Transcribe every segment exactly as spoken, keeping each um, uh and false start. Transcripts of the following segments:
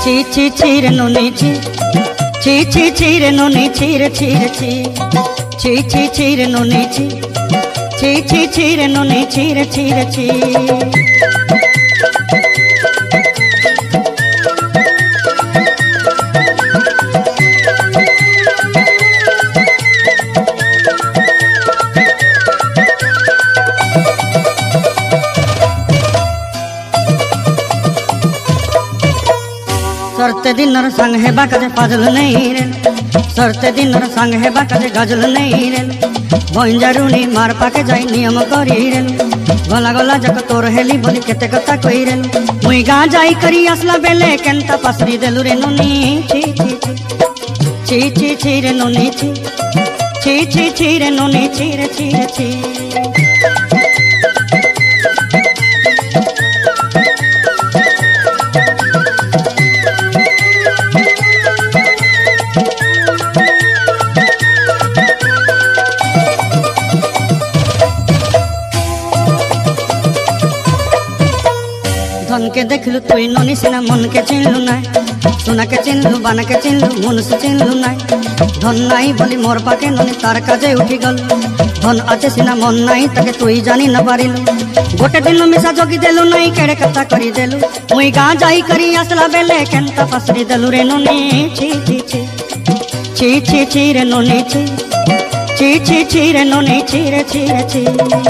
ची ची चीर नोनी ची ची ची चीर नोनी चीर चीर ची ची ची चीर नोनी ची ची ची चीर नोनी चीर चीर ची। सरते दिनर संग है बाकजे पाजल नहीं रे सरते दिनर संग है बाकजे गजल नहीं रे भंजारुणी मार पाके जाई नियम करी रे गला गला जक तोर हेली बोली केते कथा कई रे मुई गां जाई करी असला बेले केनता पसरी देलु रे नोनी ची ची ची ची ची रे नोनी ची ची ची ची रे नोनी ची रे ची रे ची। धन के देखलु तुई नोनी सिना मन के चिन्हलु नाय सोना के चिन्हलु बाना के चिन्हलु मन से चिन्हलु नाय धन नाई बोली मोर पाके नोनी तार काजे उठी गल धन आते सिना मन नाई ताके तुई जानी न पारिलु गोटे दिन मिसा जोगी देलु नाई केड़े कथा करी देलु मुई गां जाई करी असला बेले केनता पसरी देलु रे नोनी ची ची ची ची ची ची रे नोनी ची ची ची ची रे नोनी ची रे ची रे ची।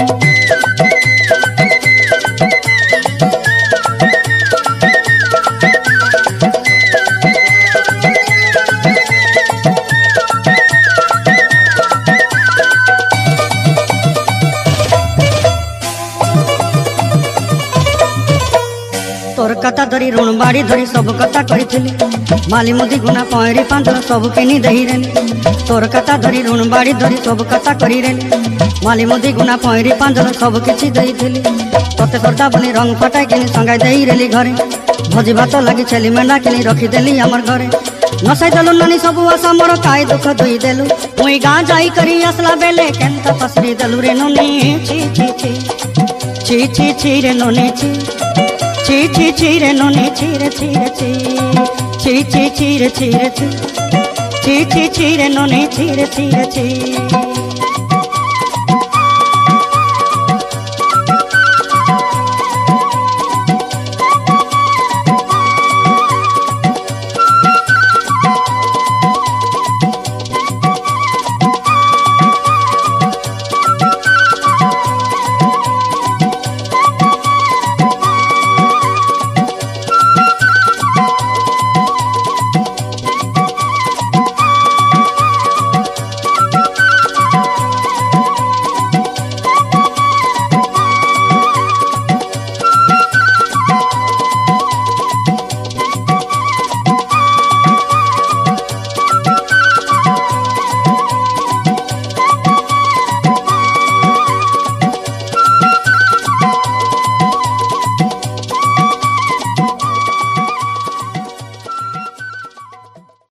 तोर कथा धरी ऋण बाड़ी धरी सब कथा करी माली मुदी गुना पहरी पांचल सब किनी दही रे तोर कथा धरी ऋण बाड़ी धरी सब कथा करी रे माली मुदी गुना पहरी पांचल सब किछि दही तोते करता बनी रंग फटाई किनी संगाई दही रेली घरे भोजी भात लगी छेली मेंढा किनी रखी देली हमर घरे नसाई देलु नानी सब आशा मोर काय दुख दुई देलु मुई गां जाई करी असला बेले केनता पसरी देलु रे नोनी ची ची ची ची ची ची रे नोनी ची ची ची ची रे नोनी ची रे ची रे ची ची ची ची रे ची रे ची ची ची ची रे नोनी ची रे ची रे ची।